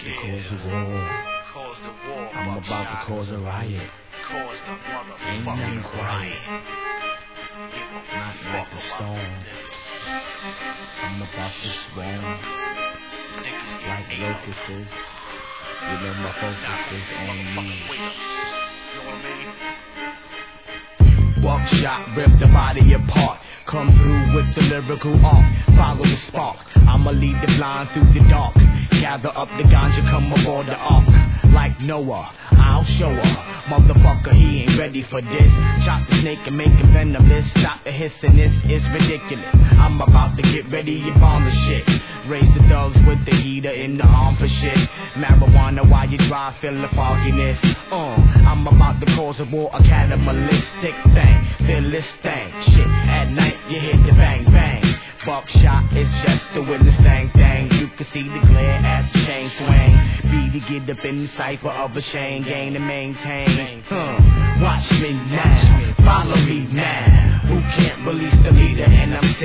to cause a war. I'm about to cause a riot. Ain't nothing quiet. Not like the storm. I'm about to swarm. Like locusts. You know my focus is on me. Buckshot, rip the body apart. Come through with the lyrical art. Follow the spark. I'ma lead the blind through the dark. Gather up the ganja, come aboard the ark. Like Noah, I'll show her. Motherfucker, he ain't ready for this. Chop the snake and make him venomous. Stop the hissing, this is ridiculous. I'm about to get ready, you bomb the shit. Raise the thugs with the heater in the arm for shit. Marijuana while you drive, feel the fogginess. I'm about to cause a war, a cannibalistic thing. Feel this thing, shit. At night you hit the bang bang. Buckshot is just the witness thing. You can see the glare as the chain swing. Be to get up in the cipher of a chain gang to maintain. Watch me now, follow me now. Who can't release the leader and I'm